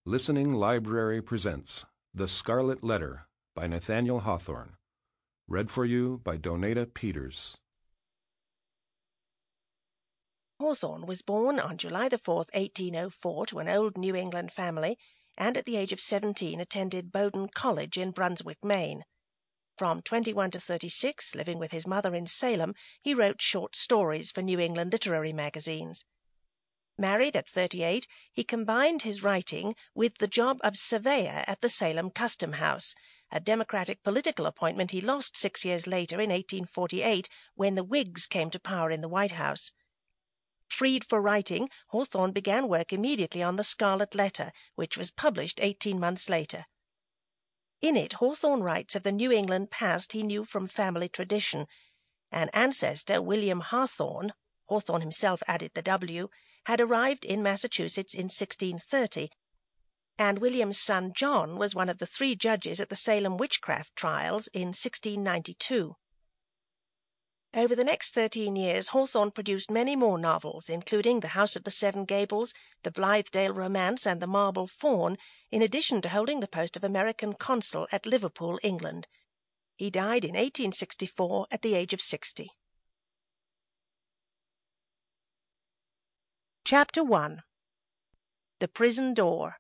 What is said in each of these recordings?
Listening Library presents The Scarlet Letter by Nathaniel Hawthorne. Read for you by Donata Peters. Hawthorne was born on July 4th, 1804, to an old New England family, and at the age of 17 attended Bowdoin College in Brunswick, Maine. From 21 to 36, living with his mother in Salem, he wrote short stories for New England literary magazines. Married at 38, he combined his writing with the job of surveyor at the Salem Custom House, a Democratic political appointment he lost 6 years later in 1848 when the Whigs came to power in the White House. Freed for writing, Hawthorne began work immediately on The Scarlet Letter, which was published 18 months later. In it, Hawthorne writes of the New England past he knew from family tradition. An ancestor, William Hawthorne, Hawthorne himself added the W, had arrived in Massachusetts in 1630, and William's son John was one of the 3 judges at the Salem witchcraft trials in 1692. Over the next 13 years, Hawthorne produced many more novels, including The House of the Seven Gables, The Blithedale Romance, and The Marble Faun, in addition to holding the post of American consul at Liverpool, England. He died in 1864 at the age of 60. Chapter 1. The Prison Door.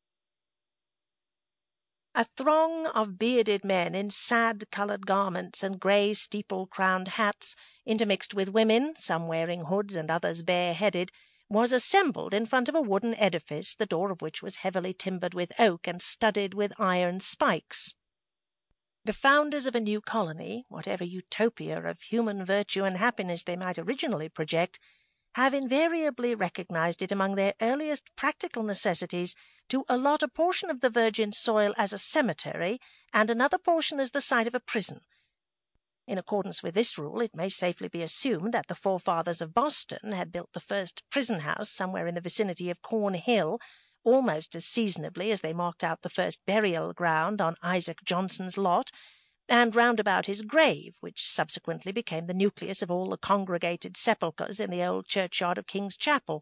A throng of bearded men in sad-coloured garments and grey steeple-crowned hats, intermixed with women, some wearing hoods and others bare-headed, was assembled in front of a wooden edifice, the door of which was heavily timbered with oak and studded with iron spikes. The founders of a new colony, whatever utopia of human virtue and happiness they might originally project, have invariably recognized it among their earliest practical necessities to allot a portion of the virgin soil as a cemetery and another portion as the site of a prison. In accordance with this rule, it may safely be assumed that the forefathers of Boston had built the first prison house somewhere in the vicinity of Cornhill, almost as seasonably as they marked out the first burial ground on Isaac Johnson's lot, and round about his grave, which subsequently became the nucleus of all the congregated sepulchres in the old churchyard of King's Chapel.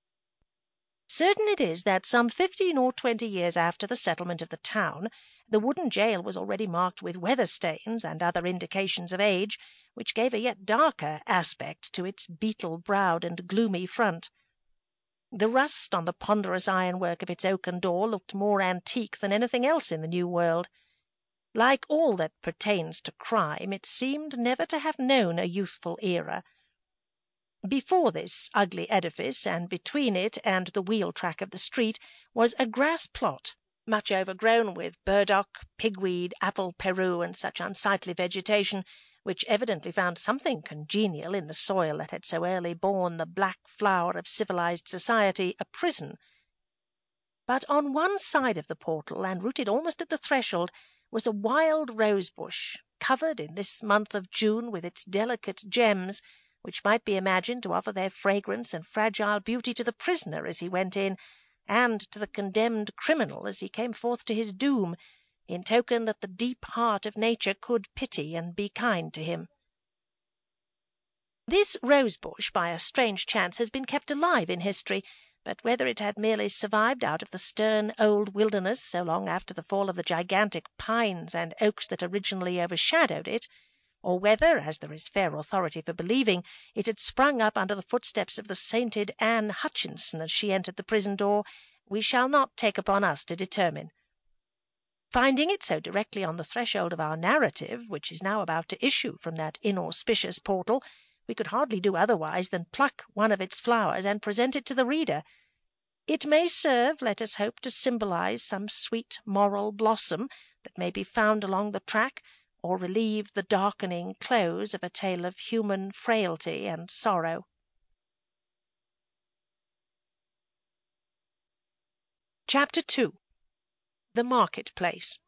Certain it is that some 15 or 20 years after the settlement of the town, the wooden jail was already marked with weather stains and other indications of age, which gave a yet darker aspect to its beetle-browed and gloomy front. The rust on the ponderous ironwork of its oaken door looked more antique than anything else in the New World. Like all that pertains to crime, it seemed never to have known a youthful era. Before this ugly edifice, and between it and the wheel-track of the street, was a grass plot, much overgrown with burdock, pigweed, apple peru, and such unsightly vegetation, which evidently found something congenial in the soil that had so early borne the black flower of civilized society, a prison. But on one side of the portal, and rooted almost at the threshold, was a wild rose-bush, covered in this month of June with its delicate gems, which might be imagined to offer their fragrance and fragile beauty to the prisoner as he went in, and to the condemned criminal as he came forth to his doom, in token that the deep heart of nature could pity and be kind to him. This rose-bush, by a strange chance, has been kept alive in history, but whether it had merely survived out of the stern old wilderness so long after the fall of the gigantic pines and oaks that originally overshadowed it, or whether, as there is fair authority for believing, it had sprung up under the footsteps of the sainted Anne Hutchinson as she entered the prison door, we shall not take upon us to determine. Finding it so directly on the threshold of our narrative, which is now about to issue from that inauspicious portal, we could hardly do otherwise than pluck one of its flowers and present it to the reader. It may serve, let us hope, to symbolize some sweet moral blossom that may be found along the track, or relieve the darkening close of a tale of human frailty and sorrow. Chapter 2. The Market-Place.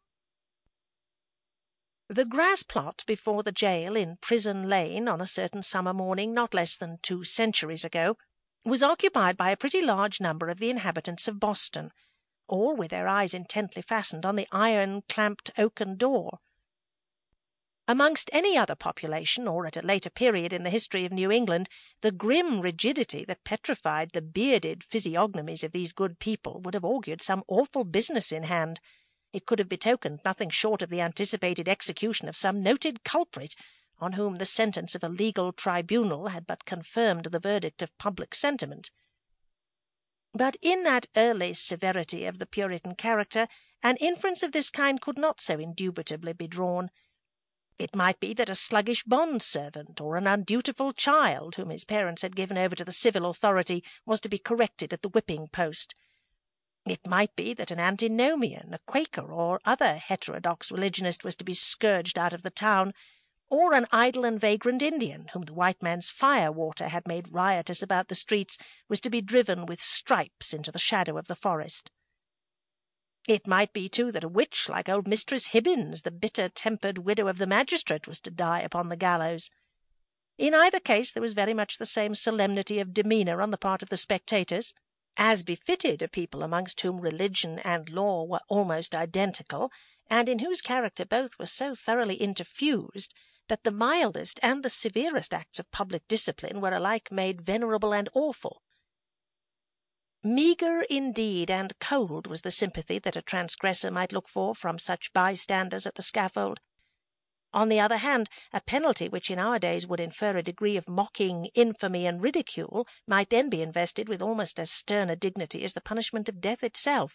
The grass plot before the jail in Prison Lane on a certain summer morning not less than 2 centuries ago was occupied by a pretty large number of the inhabitants of Boston, all with their eyes intently fastened on the iron-clamped oaken door. Amongst any other population, or at a later period in the history of New England, the grim rigidity that petrified the bearded physiognomies of these good people would have augured some awful business in hand. It could have betokened nothing short of the anticipated execution of some noted culprit, on whom the sentence of a legal tribunal had but confirmed the verdict of public sentiment. But in that early severity of the Puritan character, an inference of this kind could not so indubitably be drawn. It might be that a sluggish bond-servant, or an undutiful child, whom his parents had given over to the civil authority, was to be corrected at the whipping-post. It might be that an antinomian, a Quaker, or other heterodox religionist was to be scourged out of the town, or an idle and vagrant Indian, whom the white man's fire-water had made riotous about the streets, was to be driven with stripes into the shadow of the forest. It might be, too, that a witch like old Mistress Hibbins, the bitter-tempered widow of the magistrate, was to die upon the gallows. In either case there was very much the same solemnity of demeanour on the part of the spectators, as befitted a people amongst whom religion and law were almost identical, and in whose character both were so thoroughly interfused that the mildest and the severest acts of public discipline were alike made venerable and awful. Meagre indeed and cold was the sympathy that a transgressor might look for from such bystanders at the scaffold. On the other hand, a penalty which in our days would infer a degree of mocking, infamy, and ridicule might then be invested with almost as stern a dignity as the punishment of death itself.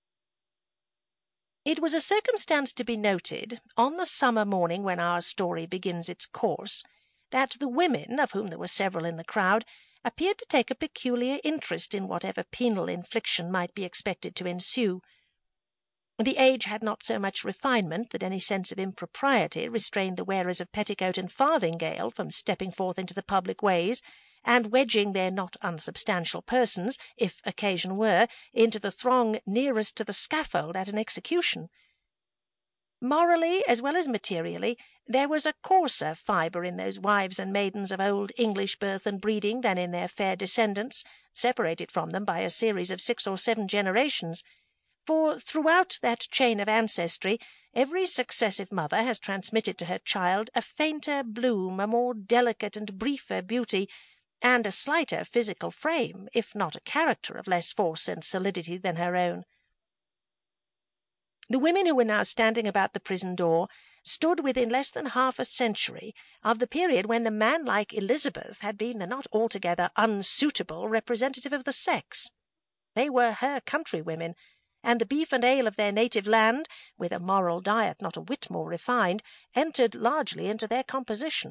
It was a circumstance to be noted, on the summer morning when our story begins its course, that the women, of whom there were several in the crowd, appeared to take a peculiar interest in whatever penal infliction might be expected to ensue. The age had not so much refinement that any sense of impropriety restrained the wearers of petticoat and farthingale from stepping forth into the public ways, and wedging their not unsubstantial persons, if occasion were, into the throng nearest to the scaffold at an execution. Morally, as well as materially, there was a coarser fibre in those wives and maidens of old English birth and breeding than in their fair descendants, separated from them by a series of 6 or 7 generations. For throughout that chain of ancestry, every successive mother has transmitted to her child a fainter bloom, a more delicate and briefer beauty, and a slighter physical frame, if not a character of less force and solidity than her own. The women who were now standing about the prison door stood within less than half a century of the period when the man-like Elizabeth had been the not altogether unsuitable representative of the sex. They were her countrywomen, and the beef and ale of their native land, with a moral diet not a whit more refined, entered largely into their composition.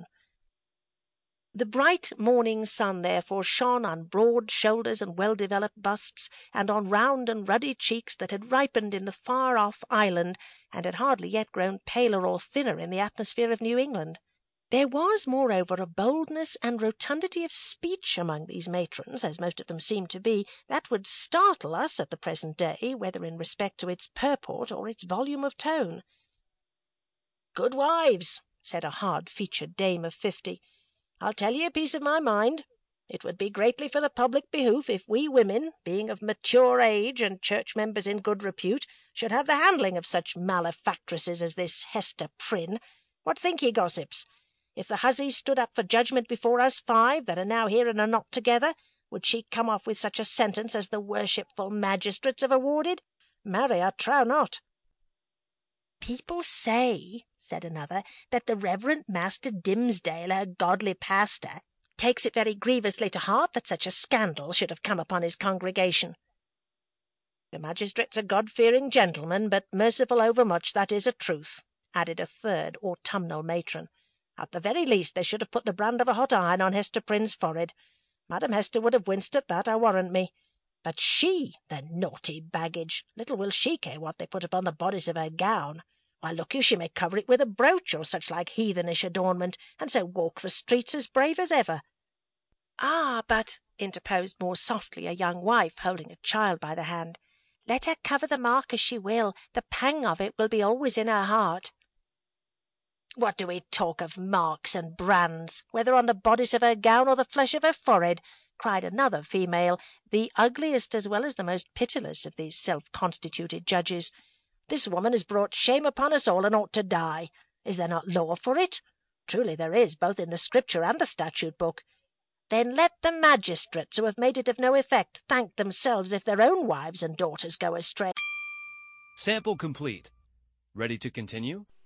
The bright morning sun therefore shone on broad shoulders and well-developed busts, and on round and ruddy cheeks that had ripened in the far-off island, and had hardly yet grown paler or thinner in the atmosphere of New England. There was, moreover, a boldness and rotundity of speech among these matrons, as most of them seemed to be, that would startle us at the present day, whether in respect to its purport or its volume of tone. "Good wives," said a hard-featured dame of 50, "I'll tell ye a piece of my mind. It would be greatly for the public behoof if we women, being of mature age and church members in good repute, should have the handling of such malefactresses as this Hester Prynne. What think ye, gossips? If the hussy stood up for judgment before us 5 that are now here in a knot together, would she come off with such a sentence as the worshipful magistrates have awarded? Marry, I trow not." "People say," said another, "that the Reverend Master Dimmesdale, her godly pastor, takes it very grievously to heart that such a scandal should have come upon his congregation." "The magistrate's a God-fearing gentleman, but merciful overmuch, that is a truth," added a third autumnal matron. "At the very least they should have put the brand of a hot iron on Hester Prynne's forehead. Madam Hester would have winced at that, I warrant me. But she, the naughty baggage, little will she care what they put upon the bodice of her gown. Why, look you, she may cover it with a brooch or such like heathenish adornment, and so walk the streets as brave as ever." "Ah, but," interposed more softly a young wife, holding a child by the hand, "let her cover the mark as she will, the pang of it will be always in her heart." "What do we talk of marks and brands, whether on the bodice of her gown or the flesh of her forehead?" cried another female, the ugliest as well as the most pitiless of these self-constituted judges. "This woman has brought shame upon us all, and ought to die. Is there not law for it? Truly there is, both in the Scripture and the statute book. Then let the magistrates who have made it of no effect thank themselves if their own wives and daughters go astray. Sample complete. Ready to continue?